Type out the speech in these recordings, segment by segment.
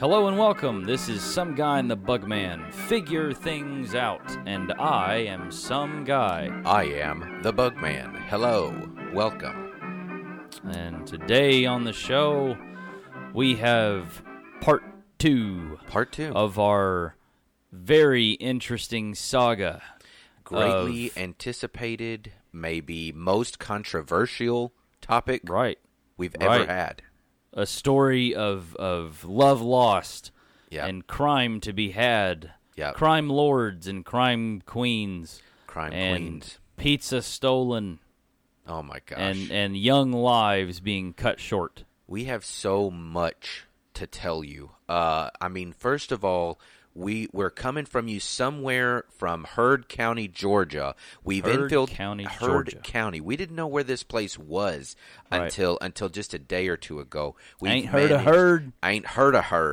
Hello and welcome. This is Some Guy and the Bugman. Figure things out. And I am some guy. I am the Bugman. Hello. Welcome. And today on the show, we have part two. Part two. Of our very interesting saga. Greatly anticipated, maybe most controversial topic we've ever had. A story of love lost and crime to be had. Yep. Crime lords and crime queens. Queens. Pizza stolen. Oh my gosh. And young lives being cut short. We have so much to tell you. First of all, we're coming from you somewhere from Heard County, Georgia. Heard County. We didn't know where this place was until just a day or two ago. I ain't heard of Heard. I ain't heard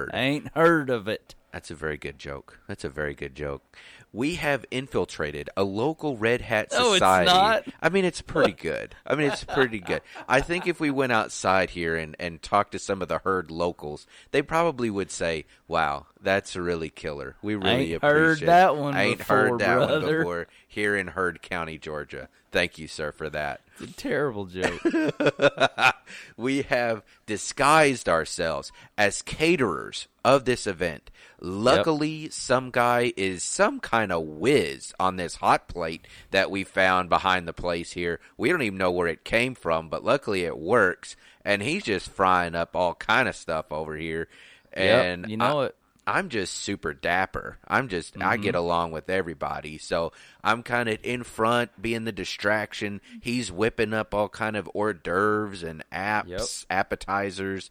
of it. That's a very good joke. We have infiltrated a local Red Hat society. No, it's not. It's pretty good. I think if we went outside here and talked to some of the Herd locals, they probably would say, wow, that's really killer. We really appreciate it. I ain't heard that one before here in Heard County, Georgia. Thank you, sir, for that. It's a terrible joke. We have disguised ourselves as caterers of this event. Luckily, Some guy is some kind of whiz on this hot plate that we found behind the place here. We don't even know where it came from, but luckily it works. And he's just frying up all kind of stuff over here. And you know it. I'm just super dapper. I get along with everybody. So I'm kind of in front, being the distraction. He's whipping up all kind of hors d'oeuvres and appetizers.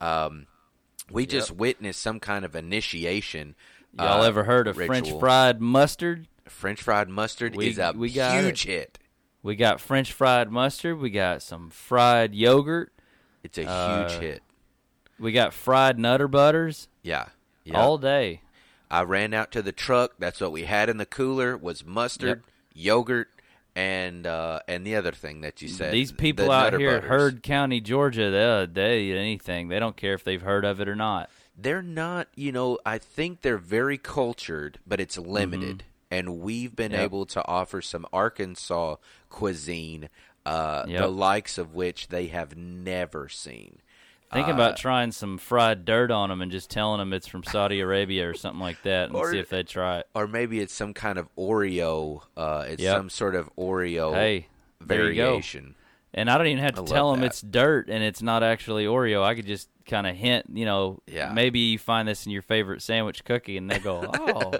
We just witnessed some kind of initiation. Y'all ever heard of ritual. French fried mustard? French fried mustard is a huge hit. We got French fried mustard. We got some fried yogurt. It's a huge hit. We got fried Nutter Butters. Yeah. All day. I ran out to the truck. That's what we had in the cooler was mustard, yogurt, and the other thing that you said. These people out here at Heard County, Georgia, they eat anything. They don't care if they've heard of it or not. They're not, I think they're very cultured, but it's limited. And we've been able to offer some Arkansas cuisine, the likes of which they have never seen. Thinking about trying some fried dirt on them and just telling them it's from Saudi Arabia or something like that and see if they try it. Or maybe it's some kind of Oreo. Some sort of Oreo variation. And I don't even have to tell them it's dirt and it's not actually Oreo. I could just kind of hint, maybe you find this in your favorite sandwich cookie, and they go, oh.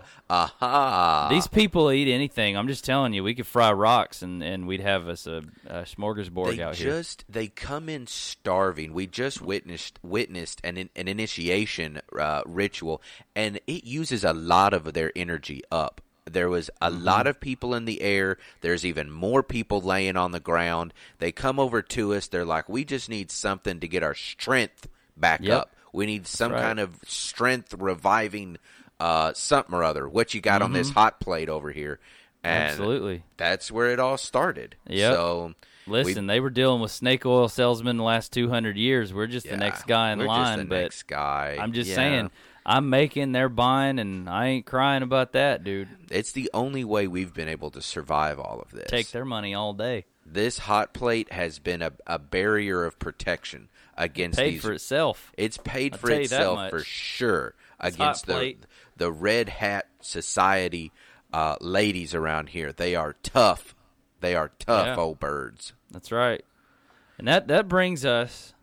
Aha. These people eat anything. I'm just telling you, we could fry rocks and we'd have us a smorgasbord out here. They come in starving. We just witnessed an initiation ritual, and it uses a lot of their energy up. There was a lot of people in the air. There's even more people laying on the ground. They come over to us. They're like, we just need something to get our strength back up. We need some kind of strength reviving something or other. What you got on this hot plate over here? And absolutely. That's where it all started. Yep. So listen, they were dealing with snake oil salesmen the last 200 years. We're just the next guy in line. Just the next guy. I'm just saying. I'm making, they're buying, and I ain't crying about that, dude. It's the only way we've been able to survive all of this. Take their money all day. This hot plate has been a barrier of protection against these. It's paid for itself. It's paid for itself for sure against the Red Hat Society ladies around here. They are tough. They are tough old birds. That's right. And that brings us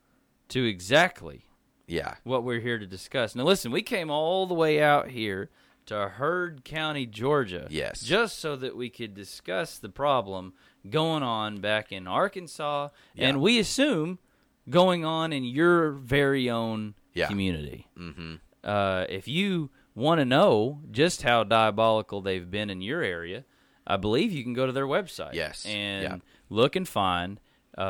to exactly what we're here to discuss. Now, listen, we came all the way out here to Heard County, Georgia. Yes. Just so that we could discuss the problem going on back in Arkansas, and we assume going on in your very own community. Mm-hmm. If you want to know just how diabolical they've been in your area, I believe you can go to their website. Yes. And look and find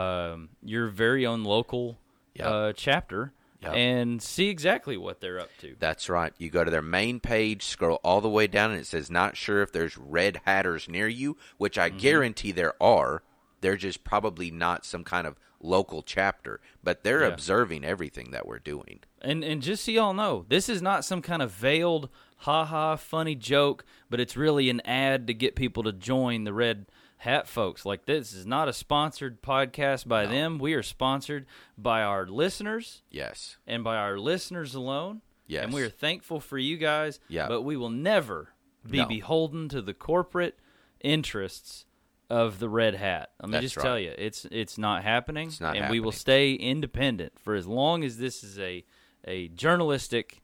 your very own local chapter. Yep. And see exactly what they're up to. That's right. You go to their main page, scroll all the way down, and it says, not sure if there's Red Hatters near you, which I guarantee there are. They're just probably not some kind of local chapter, but they're observing everything that we're doing. And just so y'all know, this is not some kind of veiled, ha-ha, funny joke, but it's really an ad to get people to join the Red Hat folks. Like, this is not a sponsored podcast by them. We are sponsored by our listeners. Yes. And by our listeners alone. Yes. And we are thankful for you guys. Yeah. But we will never be beholden to the corporate interests of the Red Hat. Let me just tell you, it's not happening. It's not happening. We will stay independent for as long as this is a journalistic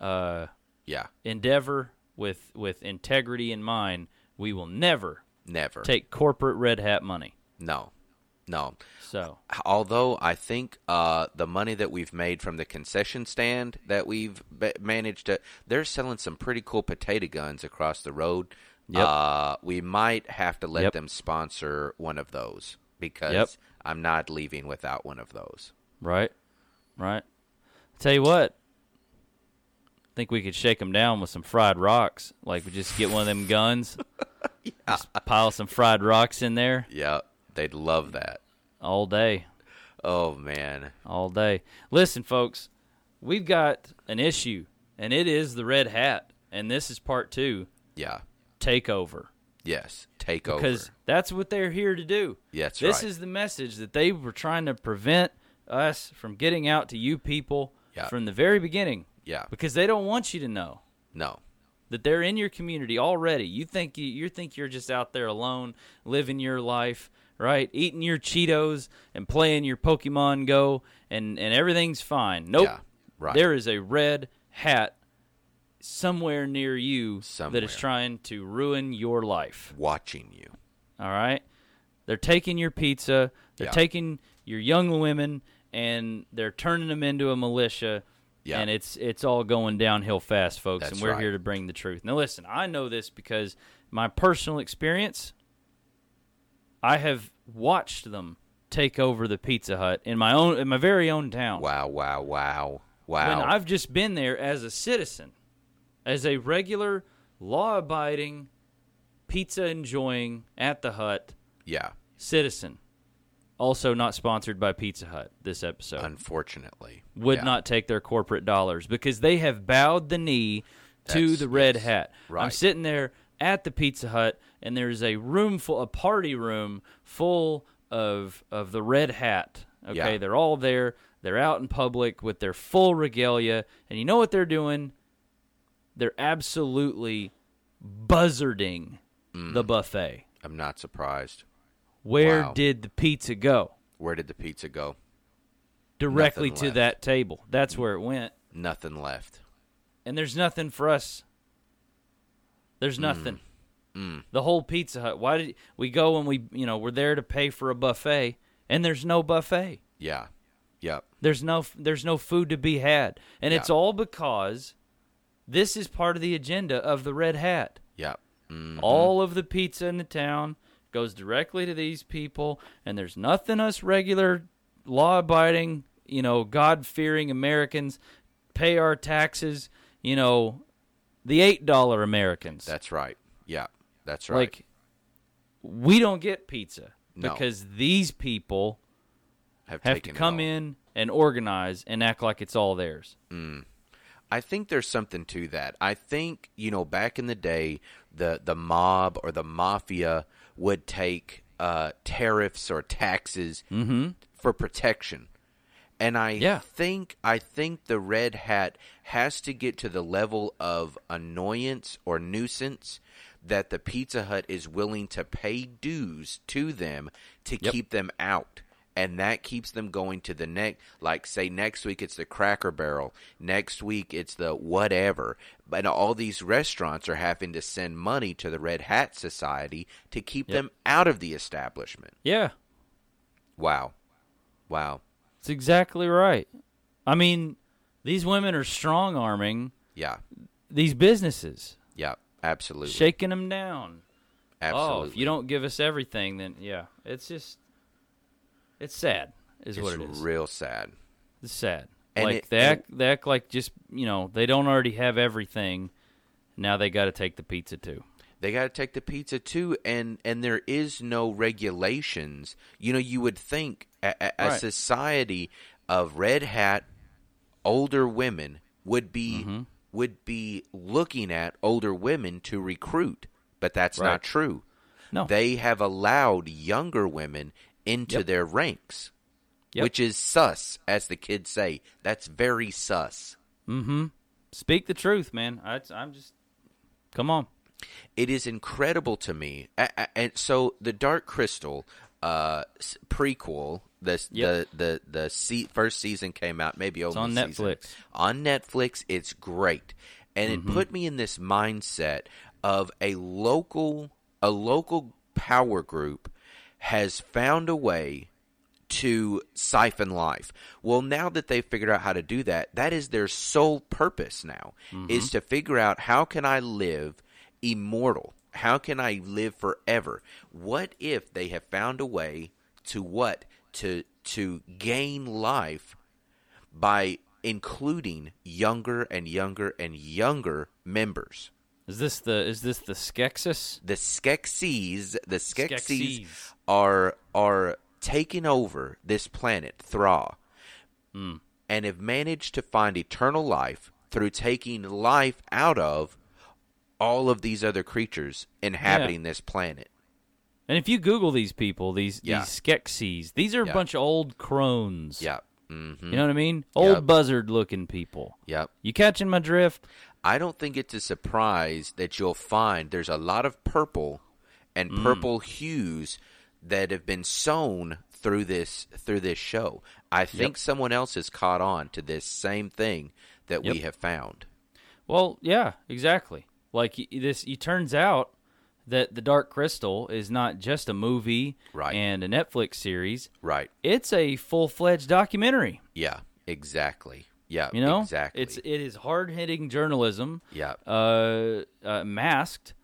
endeavor with integrity in mind. We will never take corporate Red Hat money. No. So, although I think the money that we've made from the concession stand that we've managed to, they're selling some pretty cool potato guns across the road. Yep. We might have to let them sponsor one of those because I'm not leaving without one of those. Right. Tell you what, I think we could shake them down with some fried rocks. Like, we just get one of them guns, just pile some fried rocks in there. Yeah, they'd love that. All day. Oh, man. All day. Listen, folks, we've got an issue, and it is the Red Hat, and this is part 2. Yeah. Takeover. Yes, take over. Because that's what they're here to do. Yeah, that's This is the message that they were trying to prevent us from getting out to you people from the very beginning. Yeah. Because they don't want you to know. No. That they're in your community already. You think you're just out there alone, living your life, right? Eating your Cheetos and playing your Pokemon Go, and everything's fine. Nope. Yeah, right. There is a Red Hat somewhere near you Somewhere. that is trying to ruin your life. Watching you. All right? They're taking your pizza. They're taking your young women, and they're turning them into a militia. Yeah. And it's all going downhill fast, folks, and we're here to bring the truth. Now, listen, I know this because my personal experience, I have watched them take over the Pizza Hut in my very own town. Wow. When I've just been there as a citizen, as a regular, law-abiding, pizza-enjoying, at the Hut citizen. Also not sponsored by Pizza Hut this episode. Unfortunately. Would not take their corporate dollars because they have bowed the knee to the Red Hat. Right. I'm sitting there at the Pizza Hut, and there's a party room full of the Red Hat. Okay, Yeah. They're all there. They're out in public with their full regalia. And you know what they're doing? They're absolutely buzzarding the buffet. I'm not surprised. Where did the pizza go? Where did the pizza go? Directly Nothing to left. that table. That's where it went. Nothing left. And there's nothing for us. There's nothing. The whole Pizza Hut. Why did we go and we're there to pay for a buffet, and there's no buffet. Yeah. Yep. There's no food to be had. And it's all because this is part of the agenda of the Red Hat. Yep. Mm-hmm. All of the pizza in the town goes directly to these people, and there's nothing us regular, law-abiding, God-fearing Americans pay our taxes, the $8 Americans. That's right. Yeah, that's right. Like, we don't get pizza No. because these people have to taken come it all. in and organize and act like it's all theirs. I think there's something to that. I think, back in the day, the mob or the mafia would take tariffs or taxes for protection. And I think the Red Hat has to get to the level of annoyance or nuisance that the Pizza Hut is willing to pay dues to them to keep them out. And that keeps them going to the next, like, say, next week it's the Cracker Barrel. Next week it's the whatever. But all these restaurants are having to send money to the Red Hat Society to keep them out of the establishment. Yeah. Wow. That's exactly right. I mean, these women are strong-arming these businesses. Yeah, absolutely. Shaking them down. Absolutely. Oh, if you don't give us everything, then, it's just... It's sad, is what it is. It's real sad. It's sad. And like they act like just they don't already have everything. Now they got to take the pizza too. They got to take the pizza too, and there is no regulations. You would think a society of red hat older women would be looking at older women to recruit, but that's not true. No. They have allowed younger women into their ranks, which is sus, as the kids say. That's very sus. Mm-hmm. Speak the truth, man. I'm just, come on. It is incredible to me. And so the Dark Crystal prequel, the first season came out maybe over on Netflix. On Netflix, it's great. And it put me in this mindset of a local power group has found a way to siphon life. Well, now that they've figured out how to do that, that is their sole purpose now, is to figure out, how can I live immortal? How can I live forever? What if they have found a way to gain life by including younger and younger and younger members? Is this the Skeksis? The Skeksis are taking over this planet, Thra, and have managed to find eternal life through taking life out of all of these other creatures inhabiting this planet. And if you Google these people, these Skeksis, these are a bunch of old crones. Yeah. Mm-hmm. You know what I mean? Old buzzard-looking people. Yep. You catching my drift? I don't think it's a surprise that you'll find there's a lot of purple and purple hues that have been sown through this show. I think someone else has caught on to this same thing that we have found. Well, yeah, exactly. Like this, it turns out that The Dark Crystal is not just a movie and a Netflix series. Right. It's a full-fledged documentary. Yeah, exactly. Yeah, you know? Exactly. It is hard-hitting journalism. Yeah. Masked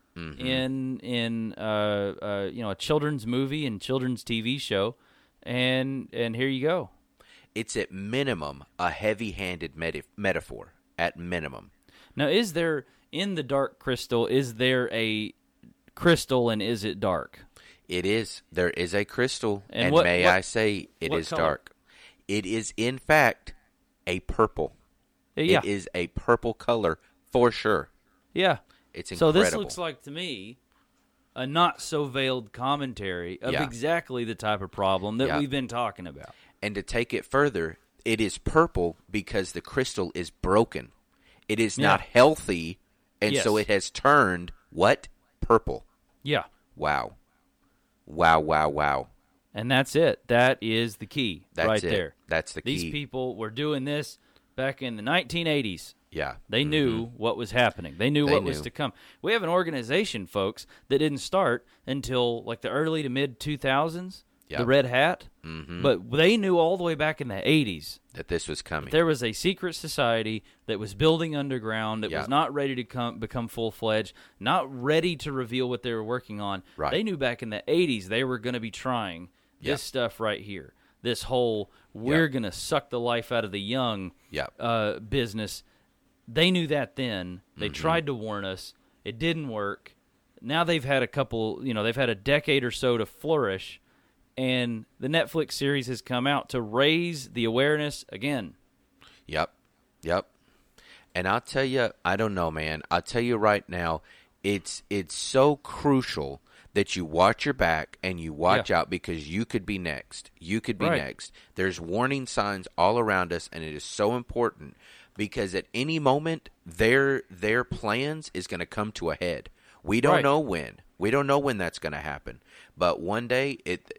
in a children's movie and children's TV show, and here you go. It's at minimum a heavy-handed metaphor. At minimum. Now, is there in The Dark Crystal? Is there a crystal, and is it dark? It is. There is a crystal, and I say it is color? dark. It is, in fact, a purple. Yeah. It is a purple color for sure. Yeah. It's incredible. So this looks like, to me, a not-so-veiled commentary of exactly the type of problem that we've been talking about. And to take it further, it is purple because the crystal is broken. It is not healthy, and so it has turned, what? Purple. Yeah. Wow. Wow, wow, wow. And that's it. That is the key there. That's the key. These people were doing this back in the 1980s. Yeah. They knew what was happening. They knew what was to come. We have an organization, folks, that didn't start until like the early to mid-2000s, the Red Hat. Mm-hmm. But they knew all the way back in the 80s that this was coming. There was a secret society that was building underground, that was not ready to become full-fledged, not ready to reveal what they were working on. Right. They knew back in the 80s they were going to be trying this stuff right here. This whole, we're going to suck the life out of the young business. They knew that then. They tried to warn us. It didn't work. Now they've had they've had a decade or so to flourish, and the Netflix series has come out to raise the awareness again. Yep. And I'll tell you, I don't know, man. I'll tell you right now, it's so crucial that you watch your back and you watch out, because you could be next. You could be next. There's warning signs all around us, and it is so important, because at any moment their plans is going to come to a head. We don't know when. We don't know when that's going to happen. But one day,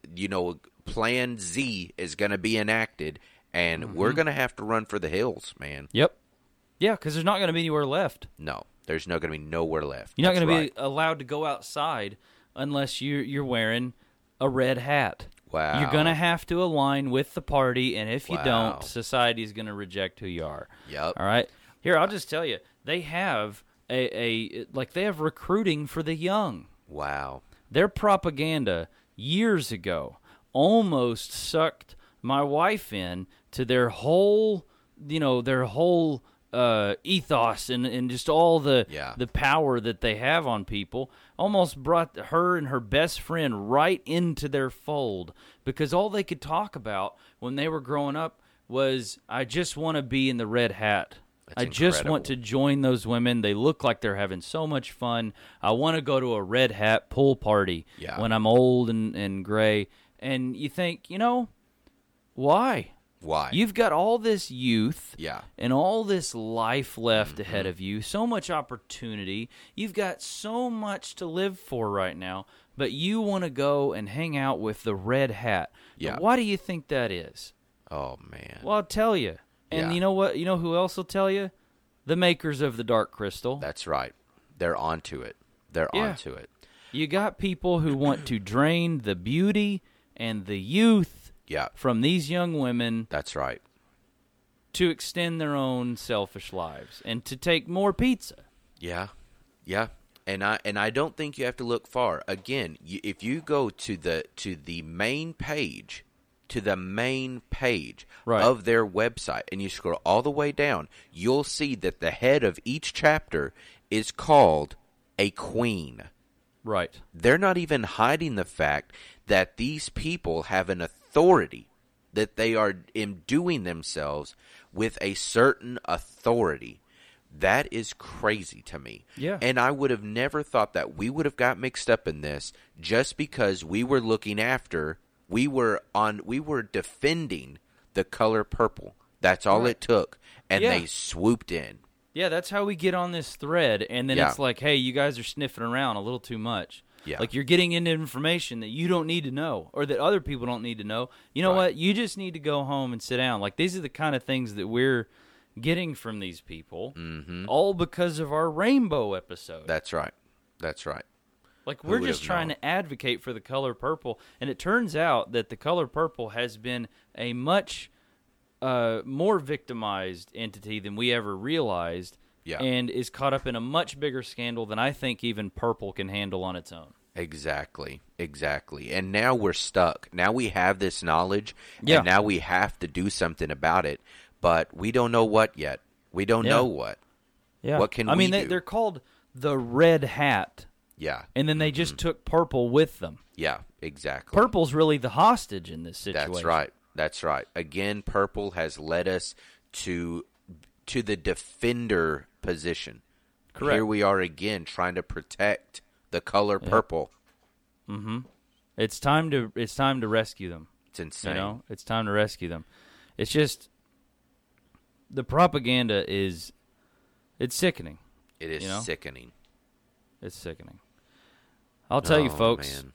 Plan Z is going to be enacted, and we're going to have to run for the hills, man. Yep. Yeah, because there's not going to be anywhere left. No, there's not going to be nowhere left. You're not going to be allowed to go outside unless you're wearing a red hat. Wow. You're going to have to align with the party, and if you don't, society is going to reject who you are. Yep. All right? Here, I'll just tell you, they have they have recruiting for the young. Wow. Their propaganda years ago almost sucked my wife in to their whole ethos and just all the power that they have on people, almost brought her and her best friend right into their fold, because all they could talk about when they were growing up was, I just want to be in the red hat. I just want to join those women. They look like they're having so much fun. I want to go to a red hat pool party when I'm old and gray. And you think, why? Why? You've got all this youth and all this life left ahead of you, so much opportunity. You've got so much to live for right now, but you want to go and hang out with the red hat. Yeah. Why do you think that is? Oh, man. Well, I'll tell you. And you know what? You know who else will tell you? The makers of the Dark Crystal. That's right. They're onto it. They're onto it. You got people who want to drain the beauty and the youth from these young women. That's right. To extend their own selfish lives and to take more pizza. Yeah. Yeah. And I don't think you have to look far. Again, if you go to the main page, of their website, and you scroll all the way down, you'll see that the head of each chapter is called a queen. Right. They're not even hiding the fact that these people have an authority, that they are imbuing themselves with a certain authority. That is crazy to me. Yeah. And I would have never thought that we would have got mixed up in this just because we were we were defending the color purple. That's all it took. And they swooped in. Yeah, that's how we get on this thread. And then it's like, hey, you guys are sniffing around a little too much. Yeah. Like, you're getting into information that you don't need to know, or that other people don't need to know. You know what? You just need to go home and sit down. Like, these are the kind of things that we're getting from these people, all because of our rainbow episode. That's right. That's right. Like, we're just trying to advocate for the color purple, and it turns out that the color purple has been a much more victimized entity than we ever realized, and is caught up in a much bigger scandal than I think even purple can handle on its own. Exactly. And now we're stuck. Now we have this knowledge, and now we have to do something about it, but we don't know what yet. We don't know what. Yeah. What can we do? They're called the Red Hat. Yeah. And then they just took purple with them. Yeah, exactly. Purple's really the hostage in this situation. That's right. Again, purple has led us to the defender position. Correct. Here we are again trying to protect the color purple. Mm-hmm. It's time to rescue them. It's insane. It's time to rescue them. It's just the propaganda it's sickening. It is sickening. It's sickening. I'll tell you, folks. Man.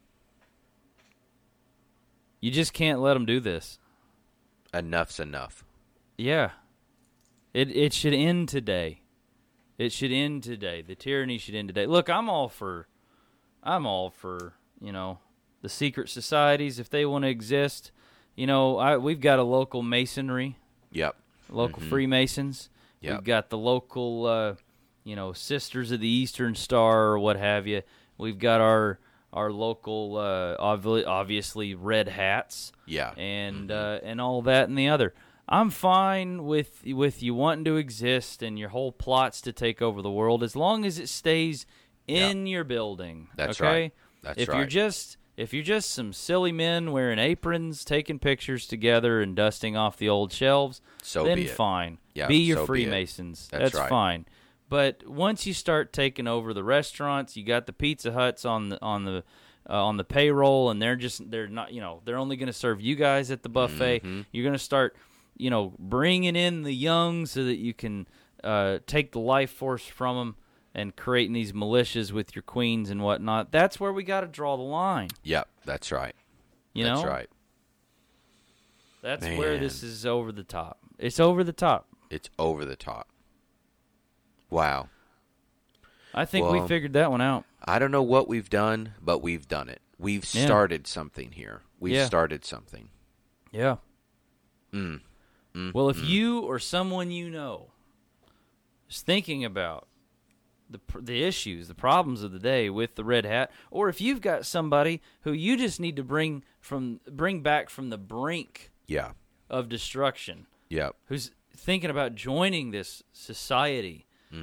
You just can't let them do this. Enough's enough. Yeah. It should end today. It should end today. The tyranny should end today. Look, I'm all for, the secret societies if they want to exist. We've got a local masonry. Yep. Local Freemasons. Yep. We've got the local Sisters of the Eastern Star or what have you. We've got our local obviously red hats. Yeah. And all that and the other. I'm fine with you wanting to exist and your whole plots to take over the world as long as it stays in your building. That's okay? right. That's right. If you're just some silly men wearing aprons, taking pictures together and dusting off the old shelves, then fine. Yeah, be your Freemasons. That's right. Fine. But once you start taking over the restaurants, you got the Pizza Huts on the payroll, and they're only going to serve you guys at the buffet. You're going to start bringing in the young so that you can take the life force from them and creating these militias with your queens and whatnot. That's where we got to draw the line. Yep, that's right. That's right. That's where this is over the top. It's over the top. It's over the top. Wow. I think we figured that one out. I don't know what we've done, but we've done it. We've started something here. We've started something. Yeah. Well, if you or someone you know is thinking about the issues, the problems of the day with the Red Hat, or if you've got somebody who you just need to bring back from the brink of destruction, Yep. who's thinking about joining this society,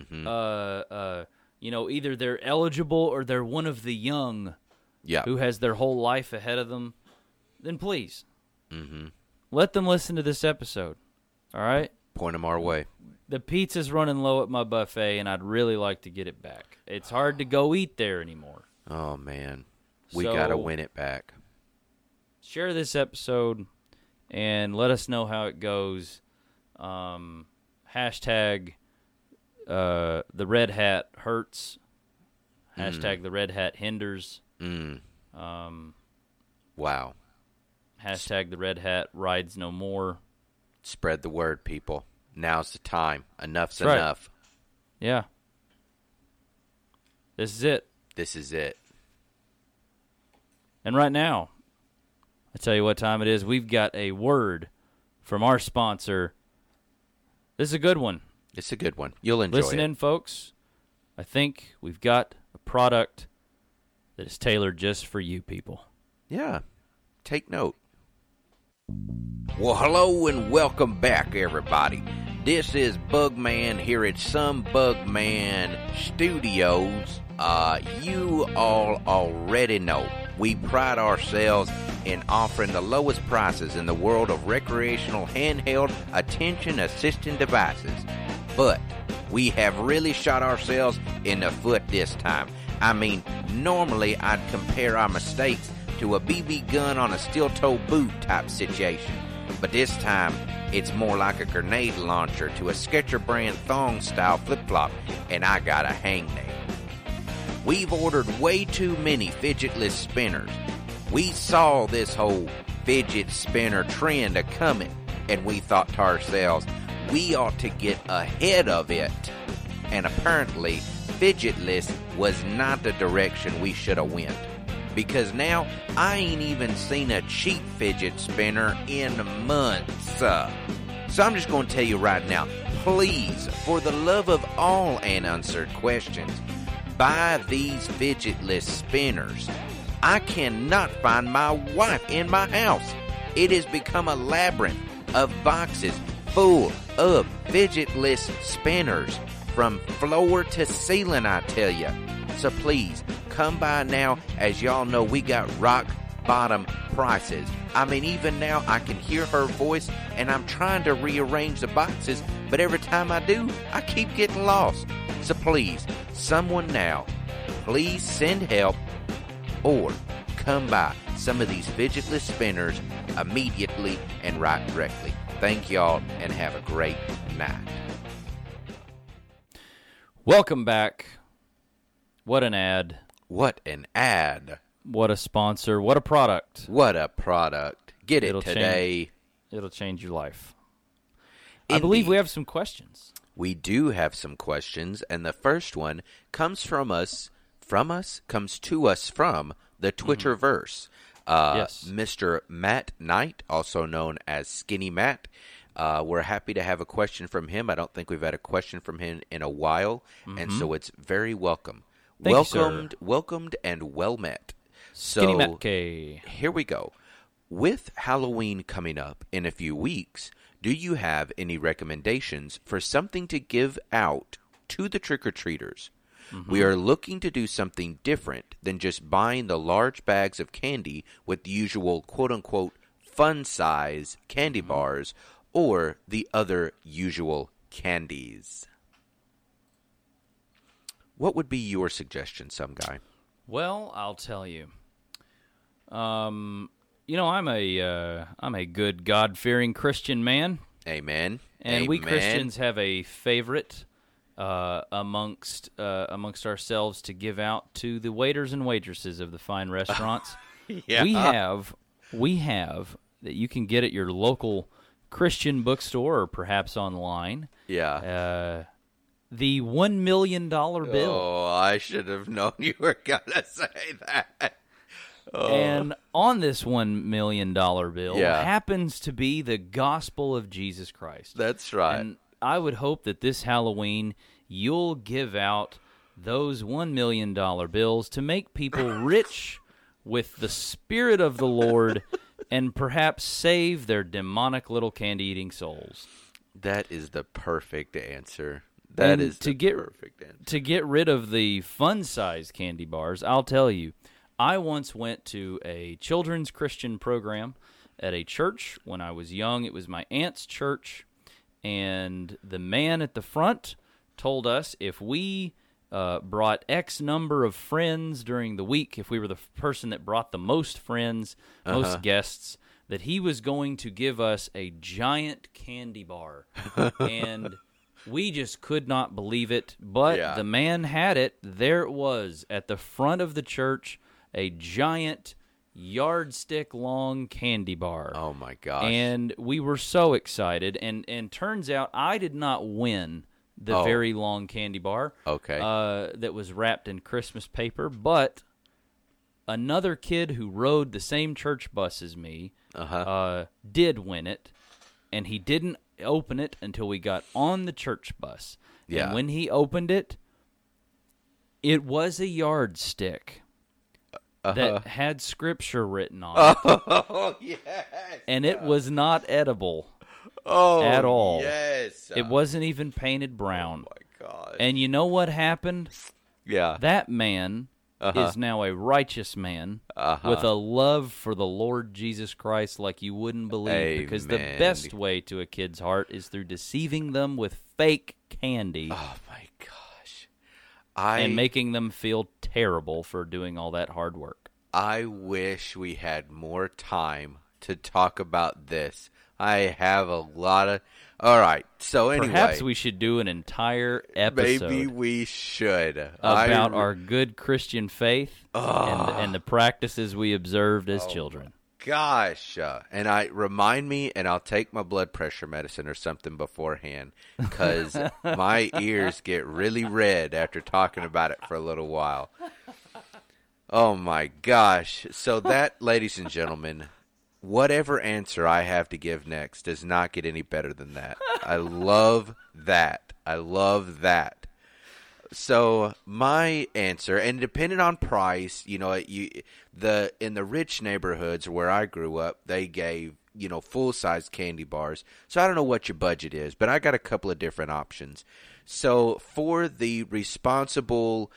either they're eligible or they're one of the young who has their whole life ahead of them, then please let them listen to this episode. All right? Point them our way. The pizza's running low at my buffet, and I'd really like to get it back. It's hard to go eat there anymore. Oh, man. We got to win it back. Share this episode and let us know how it goes. Hashtag the red hat hurts. Hashtag the red hat hinders. Wow. Hashtag the red hat rides no more. Spread the word, people. Now's the time. Enough's enough. Yeah. This is it. This is it. And right now, I tell you what time it is. We've got a word from our sponsor. This is a good one. It's a good one. You'll enjoy it. Listen in, folks. I think we've got a product that is tailored just for you people. Yeah. Take note. Well, hello and welcome back, everybody. This is Bugman here at Some Bugman Studios. You all already know we pride ourselves in offering the lowest prices in the world of recreational handheld attention-assisting devices. But we have really shot ourselves in the foot this time. I mean, normally I'd compare our mistakes to a BB gun on a steel-toe boot type situation. But this time, it's more like a grenade launcher to a Sketcher brand thong-style flip-flop, and I got a hangnail. We've ordered way too many fidgetless spinners. We saw this whole fidget spinner trend a-coming, and we thought to ourselves, we ought to get ahead of it. And apparently, fidgetless was not the direction we should have went. Because now, I ain't even seen a cheap fidget spinner in months. So I'm just going to tell you right now, please, for the love of all unanswered questions, buy these fidgetless spinners. I cannot find my wife in my house. It has become a labyrinth of boxes full of fidgetless spinners from floor to ceiling, I tell you. So please, come by now. As y'all know, we got rock bottom prices. I mean, even now I can hear her voice and I'm trying to rearrange the boxes, but every time I do, I keep getting lost. So please, someone now, please send help or come by some of these fidgetless spinners immediately and right directly. Thank y'all and have a great night. Welcome back. What an ad. What an ad. What a sponsor. What a product. What a product. Get it today. It'll change your life. Indeed. I believe we have some questions. We do have some questions, and the first one comes from the Twitterverse. Yes. Mr. Matt Knight, also known as Skinny Matt. We're happy to have a question from him. I don't think we've had a question from him in a while, and so it's very welcome. Welcomed and well met. Skinny Matt K. Here we go. With Halloween coming up in a few weeks, do you have any recommendations for something to give out to the trick-or-treaters? We are looking to do something different than just buying the large bags of candy with the usual quote-unquote fun size candy bars or the other usual candies. What would be your suggestion, some guy? Well, I'll tell you. I'm a good God-fearing Christian man. Amen. And we Christians have a favorite amongst ourselves to give out to the waiters and waitresses of the fine restaurants. Yeah. We have that you can get at your local Christian bookstore or perhaps online. Yeah. The $1 million bill. Oh, I should have known you were going to say that. Oh. And on this $1 million bill happens to be the gospel of Jesus Christ. That's right. And I would hope that this Halloween you'll give out those $1 million bills to make people rich with the Spirit of the Lord and perhaps save their demonic little candy-eating souls. That is the perfect answer. That is the perfect answer. To get rid of the fun-sized candy bars, I'll tell you, I once went to a children's Christian program at a church when I was young. It was my aunt's church, and the man at the front told us if we brought X number of friends during the week, if we were the person that brought the most friends, most guests, that he was going to give us a giant candy bar. And we just could not believe it, but the man had it. There it was at the front of the church, a giant yardstick-long candy bar. Oh, my gosh. And we were so excited, and turns out I did not win the very long candy bar that was wrapped in Christmas paper, but another kid who rode the same church bus as me did win it, and he didn't open it until we got on the church bus. Yeah. And when he opened it, it was a yardstick that had scripture written on it. Oh, yes. And it was not edible. Oh, at all. Yes. It wasn't even painted brown. Oh, my God. And you know what happened? Yeah. That man is now a righteous man with a love for the Lord Jesus Christ like you wouldn't believe. Amen. Because the best way to a kid's heart is through deceiving them with fake candy. Oh, my gosh. And making them feel terrible for doing all that hard work. I wish we had more time to talk about this. I have a lot of... All right, so anyway... Perhaps we should do an entire episode... Maybe we should. About our good Christian faith and the practices we observed as children. Gosh. And remind me, and I'll take my blood pressure medicine or something beforehand, because my ears get really red after talking about it for a little while. Oh, my gosh. So that, ladies and gentlemen... Whatever answer I have to give next does not get any better than that. I love that. I love that. So my answer, and depending on price, in the rich neighborhoods where I grew up, they gave, full-size candy bars. So I don't know what your budget is, but I got a couple of different options. So for the responsible,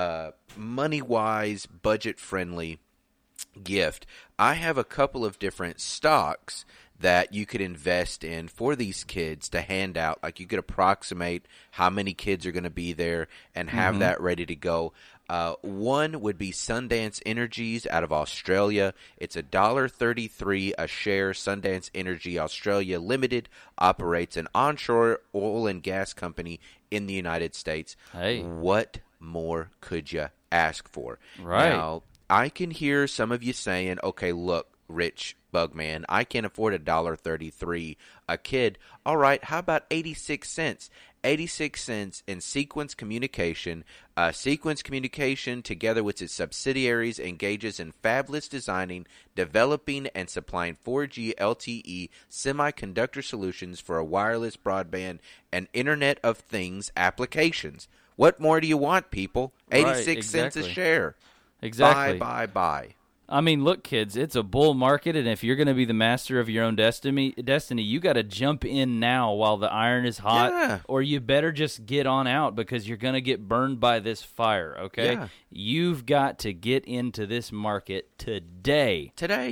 money-wise, budget-friendly gift, I have a couple of different stocks that you could invest in for these kids to hand out. Like, you could approximate how many kids are going to be there and have that ready to go. One would be Sundance Energies out of Australia. It's $1.33 a share. Sundance Energy Australia Limited operates an onshore oil and gas company in the United States. Hey. What more could you ask for? Right. Now, I can hear some of you saying, okay, look, Rich Bugman, I can't afford $1.33 a kid. All right, how about 86 cents? 86 cents in Sequence Communication. Sequence Communication, together with its subsidiaries, engages in fabless designing, developing, and supplying 4G LTE semiconductor solutions for a wireless broadband and Internet of Things applications. What more do you want, people? 86 cents a share. Exactly. Bye. I mean, look, kids, it's a bull market, and if you're going to be the master of your own destiny, you got to jump in now while the iron is hot, or you better just get on out because you're going to get burned by this fire, okay? Yeah. You've got to get into this market today.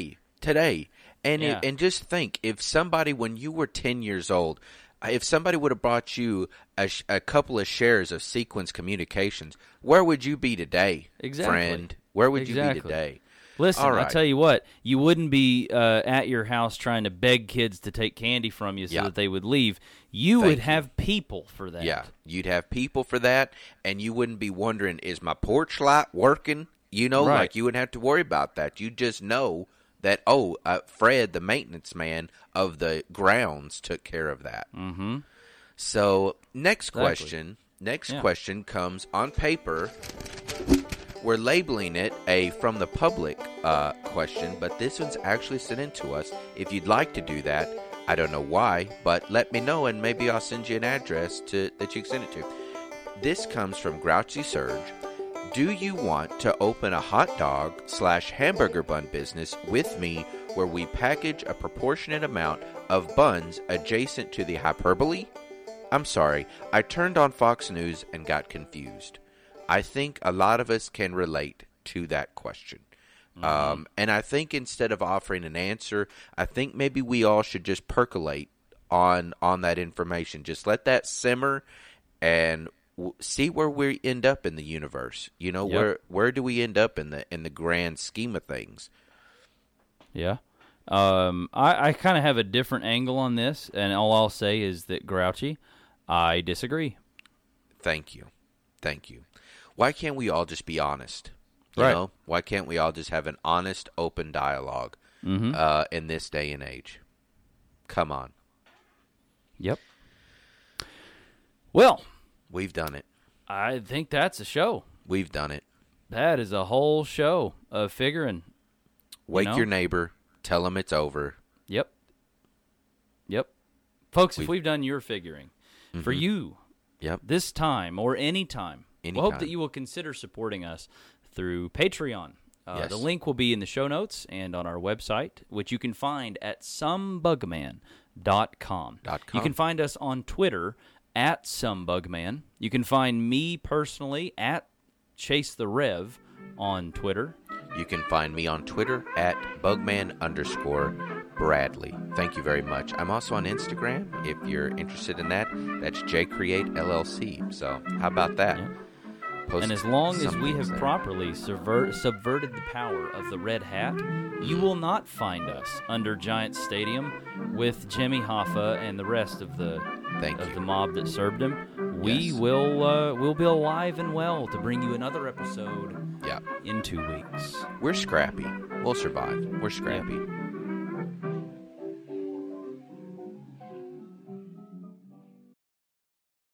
And just think, if somebody, when you were 10 years old, if somebody would have brought you a couple of shares of Sequence Communications, where would you be today, friend? Where would you be today? Listen, I'll tell you what, you wouldn't be at your house trying to beg kids to take candy from you so that they would leave. You would have people for that. Yeah, you'd have people for that, and you wouldn't be wondering, is my porch light working? Like, you wouldn't have to worry about that. You just know that, Fred, the maintenance man of the grounds, took care of that. Mm-hmm. So, next question comes on paper. We're labeling it a from the public question, but this one's actually sent in to us. If you'd like to do that, I don't know why, but let me know, and maybe I'll send you an address that you can send it to. This comes from Grouchy Surge. Do you want to open a hot dog / hamburger bun business with me where we package a proportionate amount of buns adjacent to the hyperbole? I'm sorry, I turned on Fox News and got confused. I think a lot of us can relate to that question. And I think instead of offering an answer, I think maybe we all should just percolate on that information. Just let that simmer and see where we end up in the universe. You know, where do we end up in the grand scheme of things? Yeah. I kind of have a different angle on this, and all I'll say is that, Grouchy, I disagree. Thank you. Why can't we all just be honest? You know? Why can't we all just have an honest, open dialogue in this day and age? Come on. Yep. Well, we've done it. I think that's a show. We've done it. That is a whole show of figuring. Wake your neighbor. Tell him it's over. Yep. Folks, if we've done your figuring, for you, this time or any time, we hope that you will consider supporting us through Patreon. The link will be in the show notes and on our website, which you can find at somebugman.com. You can find us on Twitter at somebugman. You can find me personally at Chase the Rev on Twitter. You can find me on Twitter at Bugman_Bradley. Thank you very much. I'm also on Instagram. If you're interested in that, that's JCreateLLC. So how about that? Yeah. And as long as we have properly subverted the power of the Red Hat, you will not find us under Giant Stadium with Jimmy Hoffa and the rest of the mob that served him. We will be alive and well to bring you another episode in 2 weeks. We're scrappy. We'll survive. We're scrappy.